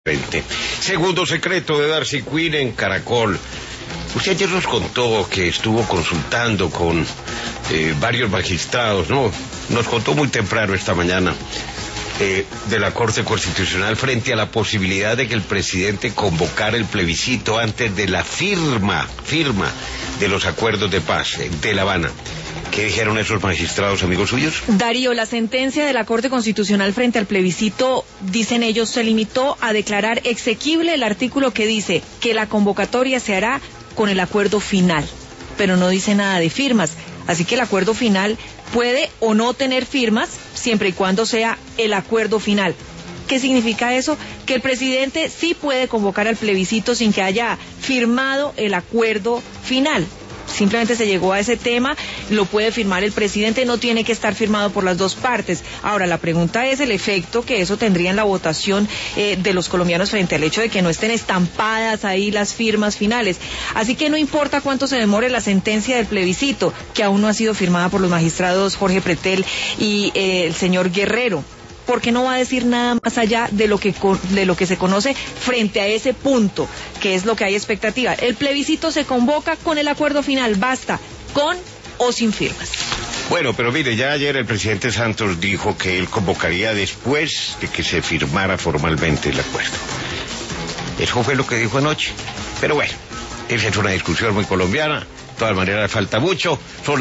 Segundo secreto de Darcy Quinn en Caracol. Usted ayer nos contó que estuvo consultando con varios magistrados, ¿no? Nos contó muy temprano esta mañana de la Corte Constitucional frente a la posibilidad de que el presidente convocara el plebiscito antes de la firma de los acuerdos de paz de La Habana. ¿Qué dijeron esos magistrados, amigos suyos? Darío, la sentencia de la Corte Constitucional frente al plebiscito, dicen ellos, se limitó a declarar exequible el artículo que dice que la convocatoria se hará con el acuerdo final, pero no dice nada de firmas. Así que el acuerdo final puede o no tener firmas, siempre y cuando sea el acuerdo final. ¿Qué significa eso? Que el presidente sí puede convocar al plebiscito sin que haya firmado el acuerdo final. Simplemente se llegó a ese tema, lo puede firmar el presidente, no tiene que estar firmado por las dos partes. Ahora, la pregunta es el efecto que eso tendría en la votación de los colombianos frente al hecho de que no estén estampadas ahí las firmas finales. Así que no importa cuánto se demore la sentencia del plebiscito, que aún no ha sido firmada por los magistrados Jorge Pretel y el señor Guerrero, porque no va a decir nada más allá de lo que se conoce frente a ese punto, que es lo que hay expectativa. El plebiscito se convoca con el acuerdo final, basta, con o sin firmas. Bueno, pero mire, ya ayer el presidente Santos dijo que él convocaría después de que se firmara formalmente el acuerdo. Eso fue lo que dijo anoche. Pero bueno, esa es una discusión muy colombiana. De todas maneras, falta mucho. Son